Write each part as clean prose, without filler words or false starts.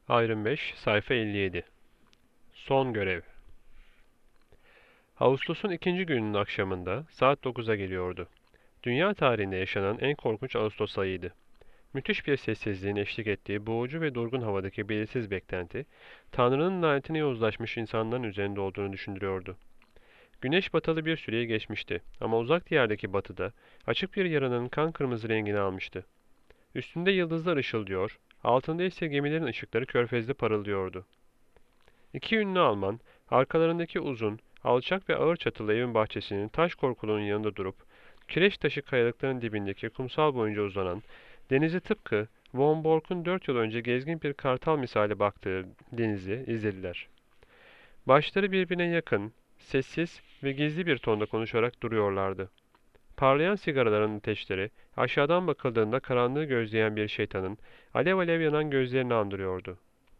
Ayrım 5, sayfa 57. Son görev. Ağustos'un ikinci gününün akşamında saat 9'a geliyordu. Dünya tarihinde yaşanan en korkunç Ağustos ayıydı. Müthiş bir sessizliğin eşlik ettiği boğucu ve durgun havadaki belirsiz beklenti, Tanrı'nın lanetine yozlaşmış insanların üzerinde olduğunu düşündürüyordu. Güneş batalı bir süreyi geçmişti ama uzak diyardaki batıda açık bir yaranın kan kırmızı rengini almıştı. Üstünde yıldızlar ışıldıyor, altında ise gemilerin ışıkları körfezde parıldıyordu. İki ünlü Alman, arkalarındaki uzun, alçak ve ağır çatılı evin bahçesinin taş korkuluğunun yanında durup, kireç taşı kayalıkların dibindeki kumsal boyunca uzanan, denizi tıpkı Von Borg'un 4 yıl önce gezgin bir kartal misali baktığı denizi izlediler. Başları birbirine yakın, sessiz ve gizli bir tonda konuşarak duruyorlardı. Parlayan sigaraların ateşleri, aşağıdan bakıldığında karanlığı gözleyen bir şeytanın, alev alev yanan gözlerini andırıyordu.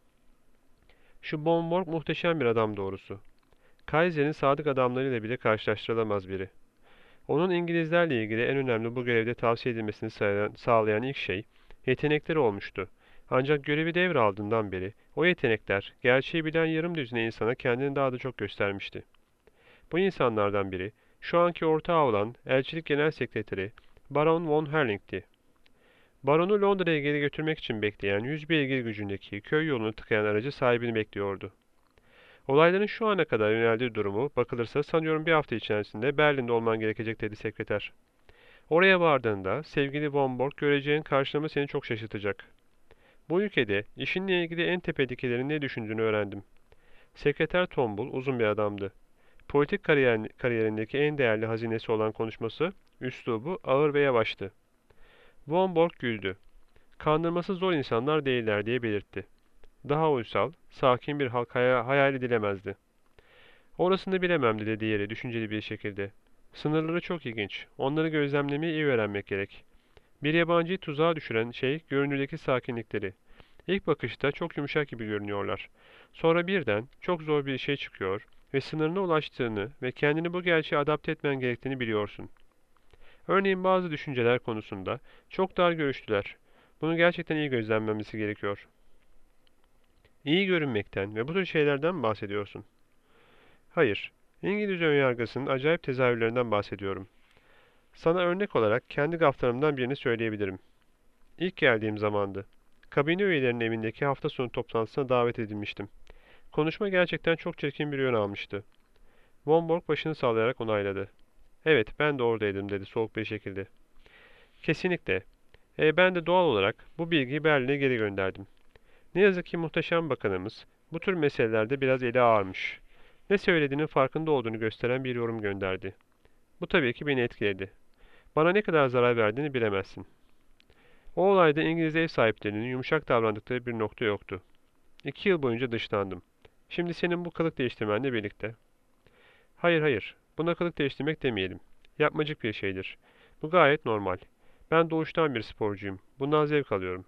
Şu Von Borg muhteşem bir adam doğrusu. Kaiser'in sadık adamlarıyla bile karşılaştırılamaz biri. Onun İngilizlerle ilgili en önemli bu görevde tavsiye edilmesini sağlayan ilk şey, yetenekleri olmuştu. Ancak görevi devraldığından beri, o yetenekler, gerçeği bilen yarım düzine insana kendini daha da çok göstermişti. Bu insanlardan biri, şu anki ortağı olan Elçilik Genel Sekreteri, Baron von Herling'ti. Baronu Londra'ya geri götürmek için bekleyen 100 beygir gücündeki köy yolunu tıkayan aracı sahibini bekliyordu. Olayların şu ana kadar yöneldiği durumu bakılırsa sanıyorum bir hafta içerisinde Berlin'de olman gerekecek dedi sekreter. Oraya vardığında sevgili Von Borg göreceğin karşılama seni çok şaşırtacak. Bu ülkede işinle ilgili en tepedekilerin ne düşündüğünü öğrendim. Sekreter tombul, uzun bir adamdı. Politik kariyerindeki en değerli hazinesi olan konuşması, üslubu ağır ve yavaştı. Von Borg güldü. Kandırması zor insanlar değiller diye belirtti. Daha uysal, sakin bir halk hayal edilemezdi. Orasını bilemem dedi diğeri düşünceli bir şekilde. Sınırları çok ilginç. Onları gözlemlemeyi iyi öğrenmek gerek. Bir yabancıyı tuzağa düşüren şey görünürdeki sakinlikleri. İlk bakışta çok yumuşak gibi görünüyorlar. Sonra birden çok zor bir şey çıkıyor ve sınırına ulaştığını ve kendini bu gerçeğe adapte etmen gerektiğini biliyorsun. Örneğin bazı düşünceler konusunda çok dar görüşlüler. Bunu gerçekten iyi gözlemlenmesi gerekiyor. İyi görünmekten ve bu tür şeylerden mi bahsediyorsun? Hayır. İngiliz önyargısının acayip tezahürlerinden bahsediyorum. Sana örnek olarak kendi gaflarımdan birini söyleyebilirim. İlk geldiğim zamandı. Kabine üyelerinin evindeki hafta sonu toplantısına davet edilmiştim. Konuşma gerçekten çok çirkin bir yön almıştı. Von Borg başını sallayarak onayladı. Evet, ben de oradaydım dedi soğuk bir şekilde. Kesinlikle. Ben de doğal olarak bu bilgiyi Berlin'e geri gönderdim. Ne yazık ki muhteşem bakanımız bu tür meselelerde biraz eli ağırmış. Ne söylediğinin farkında olduğunu gösteren bir yorum gönderdi. Bu tabii ki beni etkiledi. Bana ne kadar zarar verdiğini bilemezsin. O olayda İngiliz ev sahiplerinin yumuşak davrandıkları bir nokta yoktu. 2 yıl boyunca dışlandım. Şimdi senin bu kılık değiştirmenle birlikte. Hayır hayır, buna kılık değiştirmek demeyelim. Yapmacık bir şeydir. Bu gayet normal. Ben doğuştan bir sporcuyum. Bundan zevk alıyorum.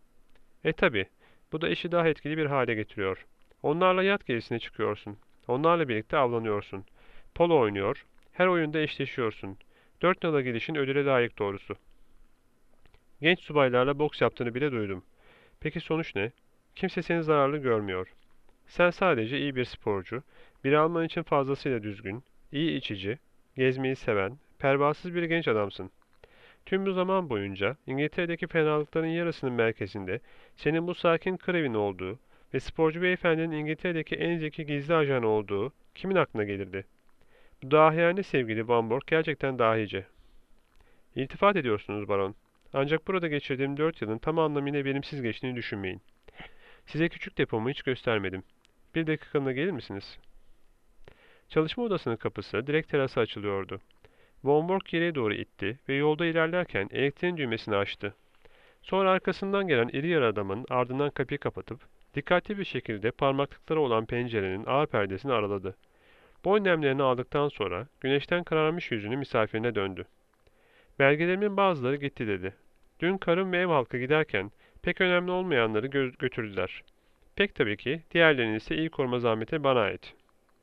Tabi, bu da işi daha etkili bir hale getiriyor. Onlarla yat gezisine çıkıyorsun. Onlarla birlikte avlanıyorsun. Polo oynuyor. Her oyunda eşleşiyorsun. 4 nala gidişin ödüle layık doğrusu. Genç subaylarla boks yaptığını bile duydum. Peki sonuç ne? Kimse seni zararlı görmüyor. Sen sadece iyi bir sporcu, bir Alman için fazlasıyla düzgün, iyi içici, gezmeyi seven, pervasız bir genç adamsın. Tüm bu zaman boyunca İngiltere'deki fenalıkların yarısının merkezinde senin bu sakin kır evin olduğu ve sporcu beyefendinin İngiltere'deki en zeki gizli ajanı olduğu kimin aklına gelirdi? Bu dahiyane sevgili Van Borg gerçekten dahice. İltifat ediyorsunuz baron. Ancak burada geçirdiğim 4 yılın tam anlamıyla verimsiz geçtiğini düşünmeyin. Size küçük depomu hiç göstermedim. Bir dakikalığına gelir misiniz? Çalışma odasının kapısı direkt terasa açılıyordu. Von Borg geriye doğru itti ve yolda ilerlerken elektriğin düğmesini açtı. Sonra arkasından gelen iri yarı adamın ardından kapıyı kapatıp dikkatli bir şekilde parmaklıkları olan pencerenin ağır perdesini araladı. Boy nemlerini aldıktan sonra güneşten kararmış yüzünü misafirine döndü. Belgelerimin bazıları gitti dedi. Dün karım ve ev halkı giderken pek önemli olmayanları götürdüler. Pek tabii ki diğerlerinin ise iyi koruma zahmeti bana ait.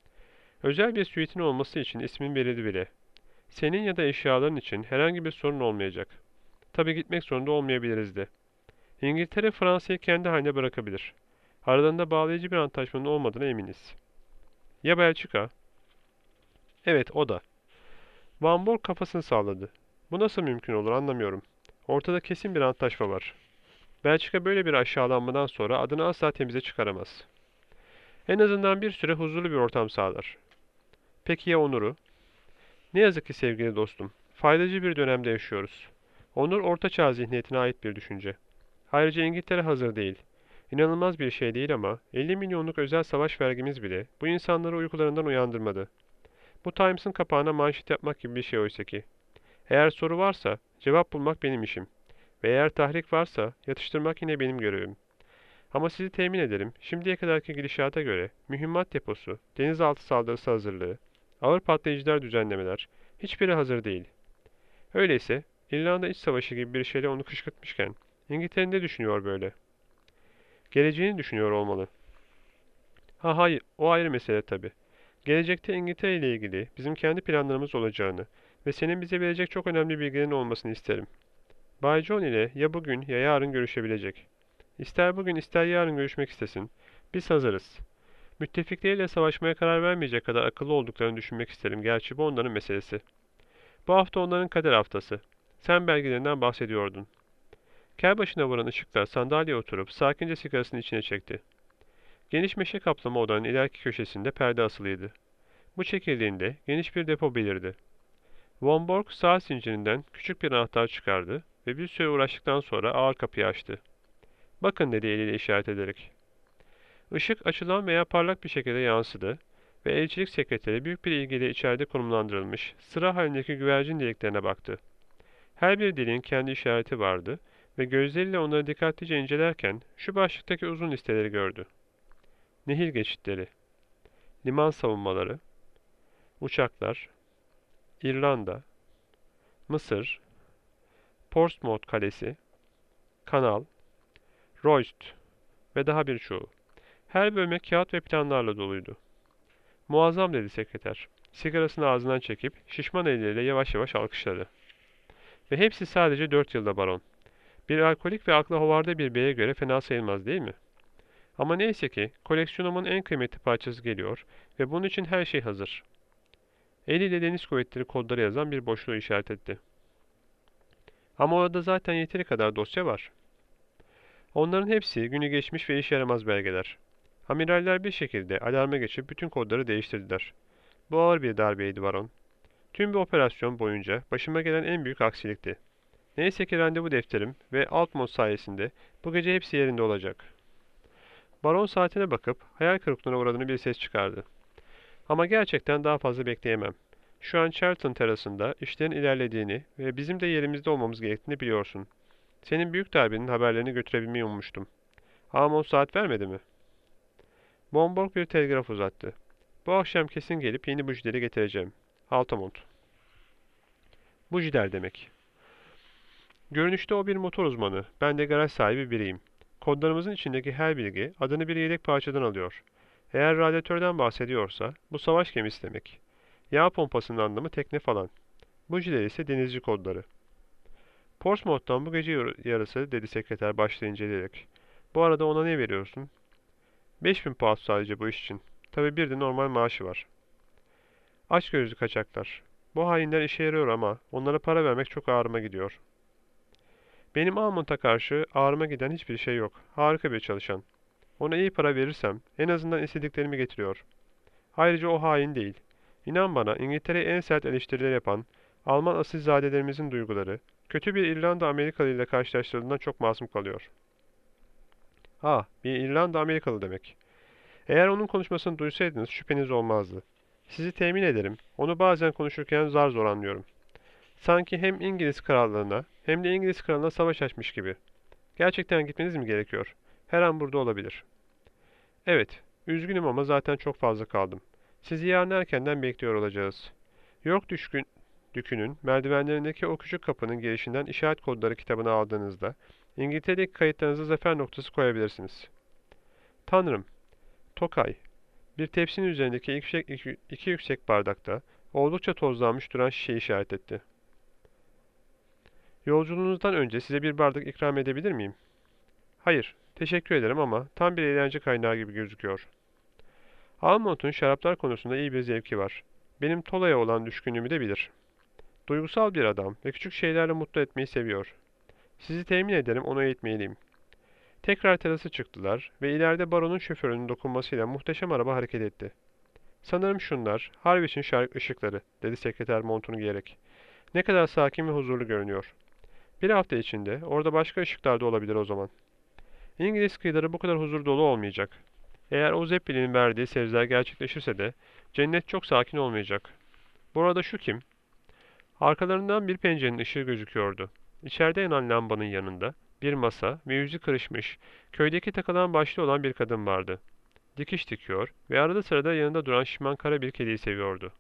Özel bir suitin olması için ismin verildi bile. Senin ya da eşyaların için herhangi bir sorun olmayacak. Tabii gitmek zorunda olmayabiliriz de. İngiltere Fransa'yı kendi haline bırakabilir. Aralarında bağlayıcı bir antlaşmanın olmadığına eminiz. Ya Belçika? Evet, o da. Van Borg kafasını salladı. Bu nasıl mümkün olur anlamıyorum. Ortada kesin bir antlaşma var. Belçika böyle bir aşağılanmadan sonra adını asla temize çıkaramaz. En azından bir süre huzurlu bir ortam sağlar. Peki ya onuru? Ne yazık ki sevgili dostum, faydacı bir dönemde yaşıyoruz. Onur Orta Çağ zihniyetine ait bir düşünce. Ayrıca İngiltere hazır değil. İnanılmaz bir şey değil ama 50 milyonluk özel savaş vergimiz bile bu insanları uykularından uyandırmadı. Bu Times'ın kapağına manşet yapmak gibi bir şey oysa ki. Eğer soru varsa cevap bulmak benim işim. Ve eğer tahrik varsa yatıştırmak yine benim görevim. Ama sizi temin ederim, şimdiye kadarki gidişata göre mühimmat deposu, denizaltı saldırısı hazırlığı, ağır patlayıcılar düzenlemeler, hiçbiri hazır değil. Öyleyse İrlanda İç Savaşı gibi bir şeyle onu kışkırtmışken İngiltere ne düşünüyor böyle? Geleceğini düşünüyor olmalı. Ha hayır, o ayrı mesele tabii. Gelecekte İngiltere ile ilgili bizim kendi planlarımız olacağını ve senin bize verecek çok önemli bilgilerin olmasını isterim. Bay John ile ya bugün ya yarın görüşebilecek. İster bugün ister yarın görüşmek istesin. Biz hazırız. Müttefikleriyle savaşmaya karar vermeyecek kadar akıllı olduklarını düşünmek isterim. Gerçi bu onların meselesi. Bu hafta onların kader haftası. Sen belgelerinden bahsediyordun. Kel başına vuran ışıklar sandalyeye oturup sakince sigarasını içine çekti. Geniş meşe kaplama odanın ileriki köşesinde perde asılıydı. Bu çekildiğinde geniş bir depo belirdi. Von Borg saat zincirinden küçük bir anahtar çıkardı ve bir süre uğraştıktan sonra ağır kapıyı açtı. Bakın dedi eliyle işaret ederek. Işık açılan veya parlak bir şekilde yansıdı ve elçilik sekreteri büyük bir ilgiyle içeride konumlandırılmış sıra halindeki güvercin deliklerine baktı. Her bir deliğin kendi işareti vardı ve gözleriyle onları dikkatlice incelerken şu başlıktaki uzun listeleri gördü. Nehir geçitleri, liman savunmaları, uçaklar, İrlanda, Mısır, Portsmouth Kalesi, kanal, Royst ve daha birçoğu. Her bölme kağıt ve planlarla doluydu. Muazzam dedi sekreter. Sigarasını ağzından çekip şişman elleriyle yavaş yavaş alkışladı. Ve hepsi sadece 4 yılda baron. Bir alkolik ve aklı hovarda bir beye göre fena sayılmaz değil mi? Ama neyse ki koleksiyonumun en kıymetli parçası geliyor ve bunun için her şey hazır. Eliyle deniz kuvvetleri kodları yazan bir boşluğu işaret etti. Ama orada zaten yeteri kadar dosya var. Onların hepsi günü geçmiş ve işe yaramaz belgeler. Amiraller bir şekilde alarma geçip bütün kodları değiştirdiler. Bu ağır bir darbeydi baron. Tüm bir operasyon boyunca başıma gelen en büyük aksilikti. Neyse ki randevu defterim ve Altmont sayesinde bu gece hepsi yerinde olacak. Baron saatine bakıp hayal kırıklığına uğradığını bir ses çıkardı. Ama gerçekten daha fazla bekleyemem. Şu an Charlton terasında işlerin ilerlediğini ve bizim de yerimizde olmamız gerektiğini biliyorsun. Senin büyük darbenin haberlerini götürebilmeyi ummuştum. Amon saat vermedi mi? Bomborg bir telgraf uzattı. Bu akşam kesin gelip yeni bujileri getireceğim. Altamont. Bujiler demek. Görünüşte o bir motor uzmanı, ben de garaj sahibi biriyim. Kodlarımızın içindeki her bilgi adını bir yedek parçadan alıyor. Eğer radyatörden bahsediyorsa bu savaş gemisi demek. Yağ pompasının anlamı tekne falan. Bujiler ise denizci kodları. Portsmouth'tan bu gece yarısı dedi sekreter başta inceleyerek. Bu arada ona ne veriyorsun? 5000 pound sadece bu iş için. Tabii bir de normal maaşı var. Açgözlü kaçaklar. Bu hainler işe yarıyor ama onlara para vermek çok ağrıma gidiyor. Benim Almond'a karşı ağrıma giden hiçbir şey yok. Harika bir çalışan. Ona iyi para verirsem en azından istediklerimi getiriyor. Ayrıca o hain değil. İnan bana İngiltere'ye en sert eleştiriler yapan Alman asilzadelerimizin duyguları kötü bir İrlanda Amerikalı ile karşılaştırıldığından çok masum kalıyor. Ha, bir İrlanda Amerikalı demek. Eğer onun konuşmasını duysaydınız şüpheniz olmazdı. Sizi temin ederim, onu bazen konuşurken zar zor anlıyorum. Sanki hem İngiliz krallığına hem de İngiliz kralına savaş açmış gibi. Gerçekten gitmeniz mi gerekiyor? Her an burada olabilir. Evet, üzgünüm ama zaten çok fazla kaldım. Sizi yarın erkenden bekliyor olacağız. York Dükü'nün merdivenlerindeki o küçük kapının girişinden işaret kodları kitabını aldığınızda İngiltere'deki kayıtlarınıza zafer noktası koyabilirsiniz. Tanrım, Tokay, bir tepsinin üzerindeki iki yüksek bardakta oldukça tozlanmış duran şişeyi işaret etti. Yolculuğunuzdan önce size bir bardak ikram edebilir miyim? Hayır, Teşekkür ederim ama tam bir eğlence kaynağı gibi gözüküyor. Almont'un şaraplar konusunda iyi bir zevki var. Benim Tola'ya olan düşkünlüğümü de bilir. Duygusal bir adam ve küçük şeylerle mutlu etmeyi seviyor. Sizi temin ederim onu eğitmeliyim. Tekrar terasa çıktılar ve ileride baronun şoförünün dokunmasıyla muhteşem araba hareket etti. Sanırım şunlar, Harwich'in ışıkları, dedi sekreter montunu giyerek. Ne kadar sakin ve huzurlu görünüyor. Bir hafta içinde orada başka ışıklar da olabilir o zaman. İngiliz kıyıları bu kadar huzur dolu olmayacak. Eğer o Zeppelin'in verdiği sözler gerçekleşirse de cennet çok sakin olmayacak. Bu arada şu kim? Arkalarından bir pencerenin ışığı gözüküyordu. İçeride yanan lambanın yanında bir masa ve yüzü kırışmış, köydeki takılan başlı olan bir kadın vardı. Dikiş dikiyor ve arada sırada yanında duran şişman kara bir kediyi seviyordu.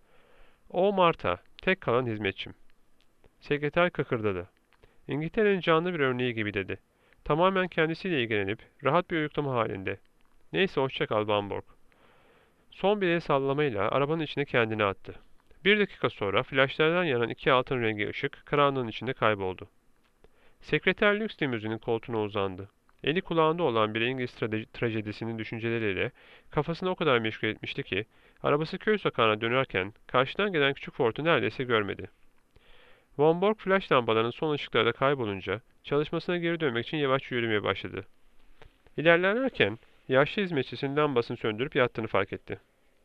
O Marta, tek kalan hizmetçim. Sekreter kıkırdadı. İngiltere'nin canlı bir örneği gibi dedi. Tamamen kendisiyle ilgilenip rahat bir uyuklama halinde. Neyse hoşça kal Bamberg. Son bir el sallamayla arabanın içine kendini attı. Bir dakika sonra flaşlardan yanan iki altın rengi ışık karanlığın içinde kayboldu. Sekreter lüks limuzinin koltuğuna uzandı. Eli kulağında olan bir İngiliz trajedisinin düşünceleriyle kafasını o kadar meşgul etmişti ki arabası köy sokağına dönerken karşıdan gelen küçük Ford'u neredeyse görmedi. Von Borg flash lambalarının son ışıklarda kaybolunca çalışmasına geri dönmek için yavaşça yürümeye başladı. İlerlerken yaşlı hizmetçisinin lambasını söndürüp yattığını fark etti.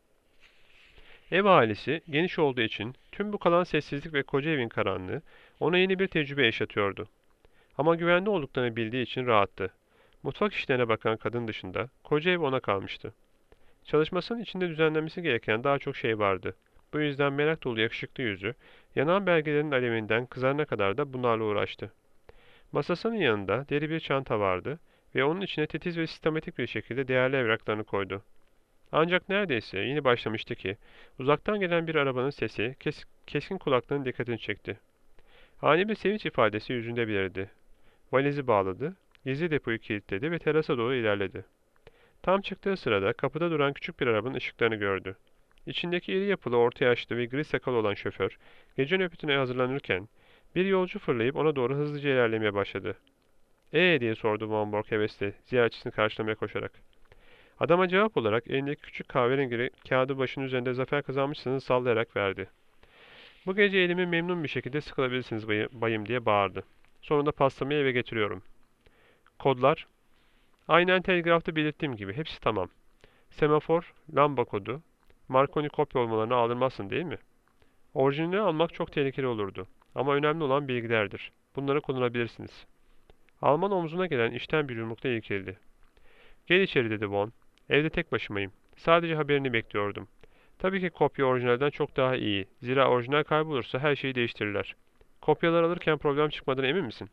Ev ailesi geniş olduğu için tüm bu kalan sessizlik ve koca evin karanlığı ona yeni bir tecrübe yaşatıyordu. Ama güvende olduklarını bildiği için rahattı. Mutfak işlerine bakan kadın dışında koca ev ona kalmıştı. Çalışmasının içinde düzenlenmesi gereken daha çok şey vardı. Bu yüzden merak dolu yakışıklı yüzü, yanan belgelerin alevinden kızarana kadar da bunlarla uğraştı. Masasının yanında deri bir çanta vardı ve onun içine titiz ve sistematik bir şekilde değerli evraklarını koydu. Ancak neredeyse yeni başlamıştı ki, uzaktan gelen bir arabanın sesi keskin kulaklarının dikkatini çekti. Ani bir sevinç ifadesi yüzünde belirdi. Valizi bağladı, gizli depoyu kilitledi ve terasa doğru ilerledi. Tam çıktığı sırada kapıda duran küçük bir arabanın ışıklarını gördü. İçindeki iri yapılı orta yaşlı ve gri sakalı olan şoför, gece nöbetine hazırlanırken bir yolcu fırlayıp ona doğru hızlıca ilerlemeye başladı. Diye sordu Von Borg hevesle, ziyaretçisini karşılamaya koşarak. Adama cevap olarak elindeki küçük kahverengi kağıdı başının üzerinde zafer kazanmışsınız sallayarak verdi. Bu gece elimi memnun bir şekilde sıkılabilirsiniz bayım diye bağırdı. Sonunda pastamı eve getiriyorum. Kodlar? Aynen telgrafta belirttiğim gibi hepsi tamam. Semafor, lamba kodu, Marconi kopya olmalarını aldırmazsın değil mi? Orijinalini almak çok tehlikeli olurdu. Ama önemli olan bilgilerdir. Bunları kullanabilirsiniz. Alman omzuna gelen işten bir yumrukla irkildi. Gel içeri dedi Von. Evde tek başımayım. Sadece haberini bekliyordum. Tabii ki kopya orijinalden çok daha iyi. Zira orijinal kaybolursa her şeyi değiştirirler. Kopyalar alırken problem çıkmadığına emin misin?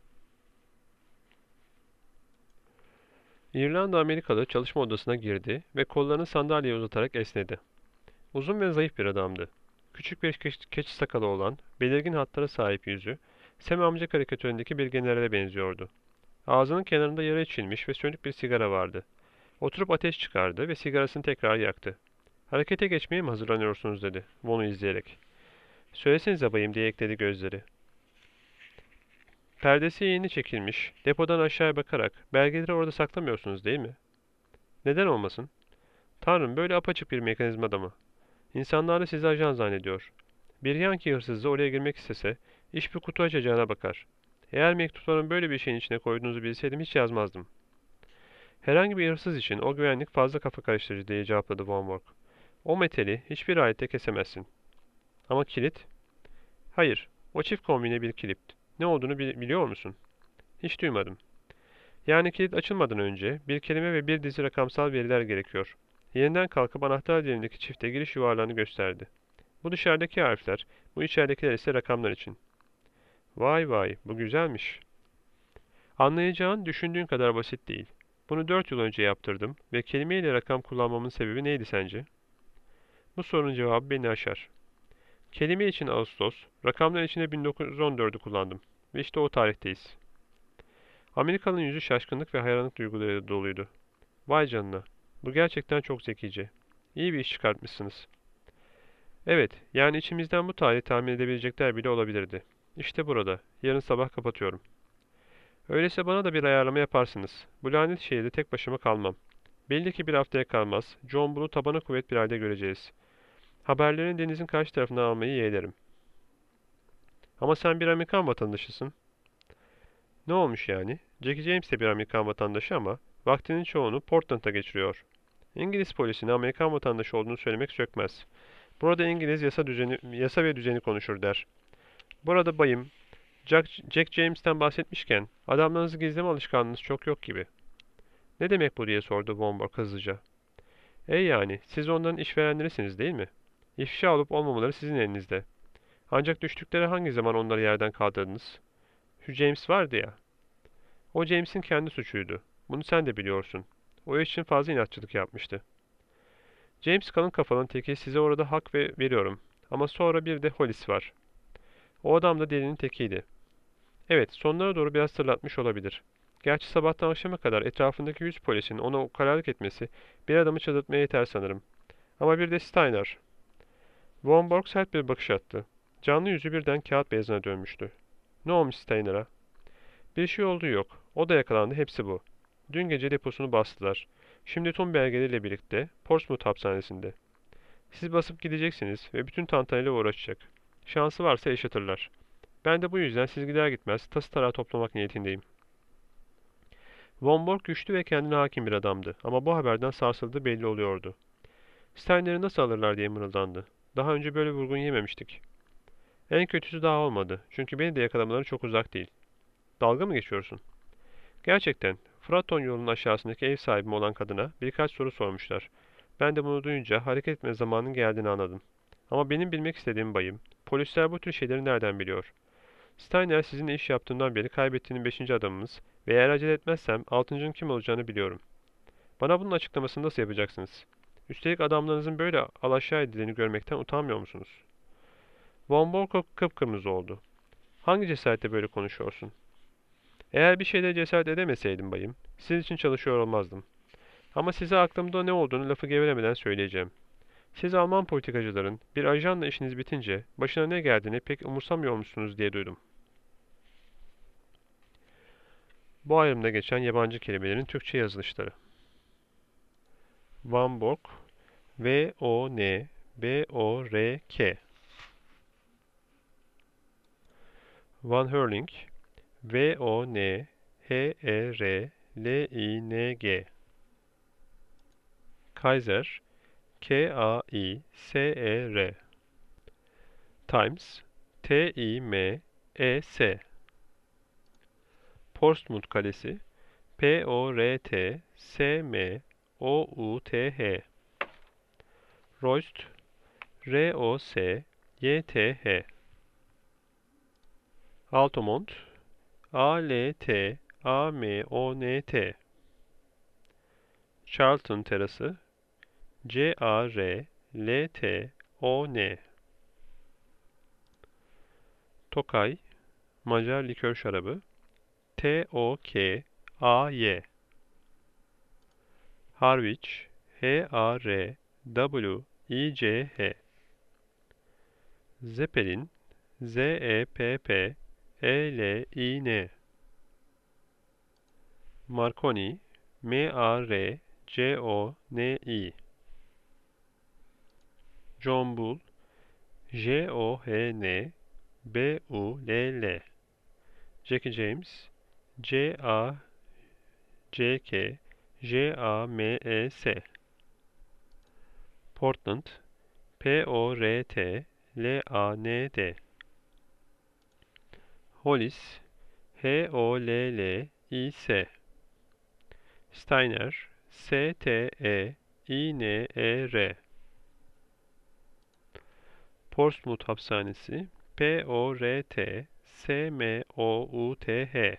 İrlanda Amerikalı çalışma odasına girdi ve kollarını sandalyeye uzatarak esnedi. Uzun ve zayıf bir adamdı. Küçük bir keçi sakalı olan, belirgin hatlara sahip yüzü, Sam amca karikatüründeki bir generale benziyordu. Ağzının kenarında yara içilmiş ve sönük bir sigara vardı. Oturup ateş çıkardı ve sigarasını tekrar yaktı. Harekete geçmeye mi hazırlanıyorsunuz dedi, Von'u izleyerek. Söylesenize bayım diye ekledi gözleri. Perdesi yeni çekilmiş, depodan aşağıya bakarak, belgeleri orada saklamıyorsunuz değil mi? Neden olmasın? Tanrım böyle apaçık bir mekanizma da mı? İnsanlar da sizi ajan zannediyor. Bir Yankee hırsızı oraya girmek istese, iş bir kutu açacağına bakar. Eğer mektupların böyle bir şeyin içine koyduğunuzu bilseydim hiç yazmazdım. Herhangi bir hırsız için o güvenlik fazla kafa karıştırıcı diye cevapladı Von Borg. O metali hiçbir alette kesemezsin. Ama kilit? Hayır, o çift kombine bir kilit. Ne olduğunu biliyor musun? Hiç duymadım. Yani kilit açılmadan önce bir kelime ve bir dizi rakamsal veriler gerekiyor. Yeniden kalkıp anahtar dilindeki çifte giriş yuvarlağını gösterdi. Bu dışarıdaki harfler, bu içeridekiler ise rakamlar için. Vay vay, bu güzelmiş. Anlayacağın düşündüğün kadar basit değil. Bunu 4 yıl önce yaptırdım ve kelimeyle rakam kullanmamın sebebi neydi sence? Bu sorunun cevabı beni aşar. Kelime için Ağustos, rakamlar için de 1914'ü kullandım. Ve işte o tarihteyiz. Amerikalı'nın yüzü şaşkınlık ve hayranlık duygularıyla doluydu. Vay canına, bu gerçekten çok zekice. İyi bir iş çıkartmışsınız. Evet, yani içimizden bu tarihi tahmin edebilecekler bile olabilirdi. İşte burada, yarın sabah kapatıyorum. Öyleyse bana da bir ayarlama yaparsınız. Bu lanet şehirde tek başıma kalmam. Belli ki bir haftaya kalmaz. John Bull'u tabana kuvvet bir halde göreceğiz. Haberlerini denizin karşı tarafından almayı yeğlerim. Ama sen bir Amerikan vatandaşısın. Ne olmuş yani? Jackie James de bir Amerikan vatandaşı ama vaktinin çoğunu Portland'da geçiriyor. İngiliz polisine Amerikan vatandaşı olduğunu söylemek sökmez. Burada İngiliz yasa ve düzeni konuşur der. Burada bayım, Jack James'ten bahsetmişken adamlarınızı gizleme alışkanlığınız çok yok gibi. Ne demek bu diye sordu Von hızlıca. Yani siz onların işverenlerisiniz değil mi? İfşa olup olmamaları sizin elinizde. Ancak düştükleri hangi zaman onları yerden kaldırdınız? Şu James vardı ya. O James'in kendi suçuydu. Bunu sen de biliyorsun. O için fazla inatçılık yapmıştı. James kalın kafanın teki size orada hak veriyorum. Ama sonra bir de Hollis var. O adam da delinin tekiydi. Evet, sonlara doğru biraz tırlatmış olabilir. Gerçi sabahtan akşama kadar etrafındaki 100 polisin ona ukalalık etmesi bir adamı çıldırtmaya yeter sanırım. Ama bir de Steiner. Von Borg sert bir bakış attı. Canlı yüzü birden kağıt beyazına dönmüştü. Ne olmuş Steiner'a? Bir şey olduğu yok. O da yakalandı, hepsi bu. Dün gece deposunu bastılar. Şimdi tüm belgeleriyle birlikte Portsmouth hapishanesinde. Siz basıp gideceksiniz ve bütün tantanayla uğraşacak. Şansı varsa yaşatırlar. Ben de bu yüzden siz gider gitmez tası tarağı toplamak niyetindeyim. Von Borg güçlü ve kendine hakim bir adamdı ama bu haberden sarsıldığı belli oluyordu. Steiner'i nasıl alırlar diye mırıldandı. Daha önce böyle vurgun yememiştik. En kötüsü daha olmadı çünkü beni de yakalamaları çok uzak değil. Dalga mı geçiyorsun? Gerçekten, Fraton yolunun aşağısındaki ev sahibim olan kadına birkaç soru sormuşlar. Ben de bunu duyunca hareket etme zamanının geldiğini anladım. Ama benim bilmek istediğim bayım, polisler bu tür şeyleri nereden biliyor? Steiner sizinle iş yaptığından beri kaybettiğinin 5. adamımız ve eğer acele etmezsem 6.'ın kim olacağını biliyorum. Bana bunun açıklamasını nasıl yapacaksınız? Üstelik adamlarınızın böyle alaşağı edildiğini görmekten utanmıyor musunuz? Von Borko kıpkırmızı oldu. Hangi cesaretle böyle konuşuyorsun? Eğer bir şeyde cesaret edemeseydim bayım, sizin için çalışıyor olmazdım. Ama size aklımda ne olduğunu lafı gevelemeden söyleyeceğim. Siz Alman politikacıların bir ajanla işiniz bitince başına ne geldiğini pek umursamıyormuşsunuz diye duydum. Bu ayrımda geçen yabancı kelimelerin Türkçe yazılışları. Van Bork, V-O-N-B-O-R-K. Van Herling, V-O-N-H-E-R-L-I-N-G. Kaiser, K-A-I-S-E-R. Times, T-I-M-E-S. Portsmouth Kalesi, P-O-R-T-S-M-O-U-T-H. Royst, R-O-S-Y-T-H. Altamont, A-L-T-A-M-O-N-T. Charlton Terası, C-A-R-L-T-O-N. Tokay, Macar likör şarabı, T-O-K-A-Y. Harwich, H-A-R-W-I-C-H. Zeppelin, Z-E-P-P-E-L-I-N. Marconi, M-A-R-C-O-N-I. John Bull, J-O-H-N-B-U-L-L. Jackie James, C-A-C-K-J-A-M-E-S. Portland, P-O-R-T-L-A-N-D. Hollis, H-O-L-L-I-S. Steiner, S-T-E-I-N-E-R. Portsmouth Hapishanesi, P-O-R-T-S-M-O-U-T-H.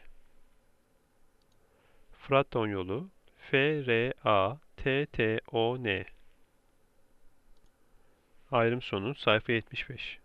Fraton yolu, F-R-A-T-T-O-N. Ayrım sonu sayfa 75.